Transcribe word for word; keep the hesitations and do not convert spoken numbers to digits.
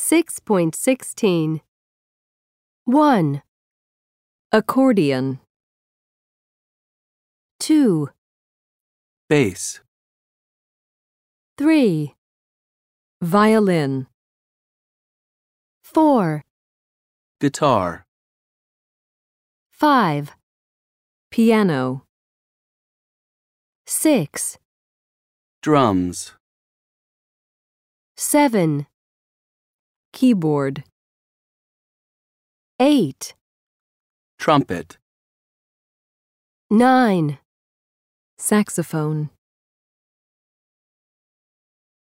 six point sixteen. one. Accordion. two. Bass. three. Violin. four. Guitar. five. Piano. six. Drums. seven. Keyboard. eight. Trumpet. nine. Saxophone.